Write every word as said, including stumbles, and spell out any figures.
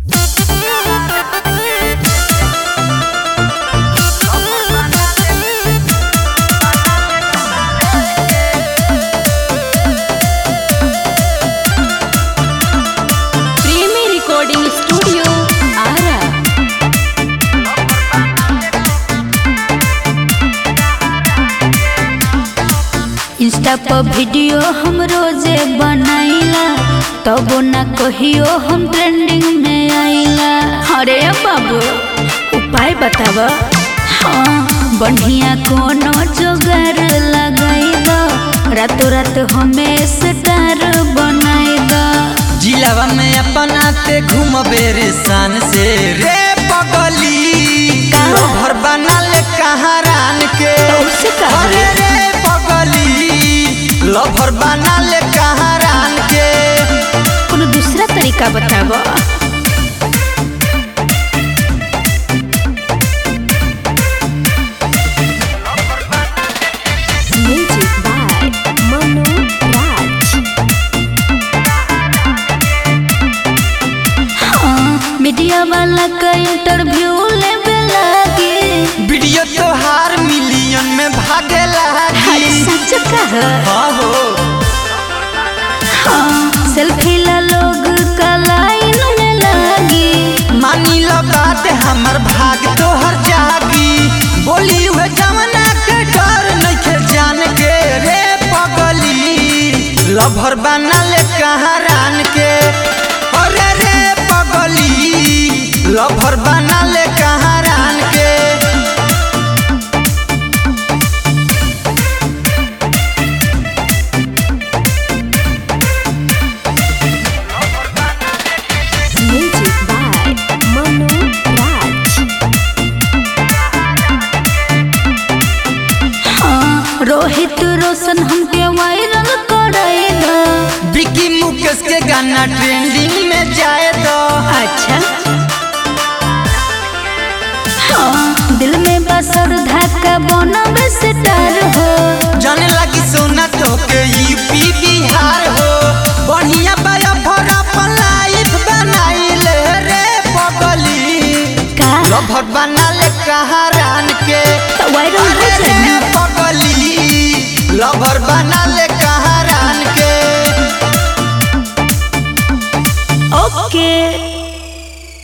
Insta पर video हम रोजे बनाइला तबो ना कहियो हम ट्रेंडिंग में आइला। अरे बाबू उपाय बताव। हाँ बढ़िया कोनो जोगार लगाई दो, रातों रात हमें स्टार बनाई दो। जिलावा में अपनाते घूमबे रे शान से रे पगली घर बना ले कहाँ रान के अरे रे पगली लभर बना ले कहाँ रान के। कोनो दूसरा तरीका बताव। मीडिया वाला का इंटरव्यू लेवे लागे, वीडियो तो हार मिलियन में भागे लागे। अरे सच कह। हाँ हो हाँ सेल्फी ला लोग का लाइन में लागे। मानी लो बात हमर भाग तो हर जागी, बोली हुए जमना के डर नहीं खे जान के रे पगली लभर बना ले कहाँ रान के। अरे रे पगली लभर बना ले कहाँ रान के। हाँ रोहित रोशन हमके वायरल करेगा, विकी मुकेश के गाना ट्रेंडिंग में जाए तो। अच्छा हाँ दिल में बसर धक्का बनबे स्टार हो। जाने लगी सोना तो के यूपी बिहार हो, बढ़िया बाया भरा लाइफ बनाई ले रे पगली लभर बना ले कहाँ रान के। वायरल हो रे पगली लभर बना ले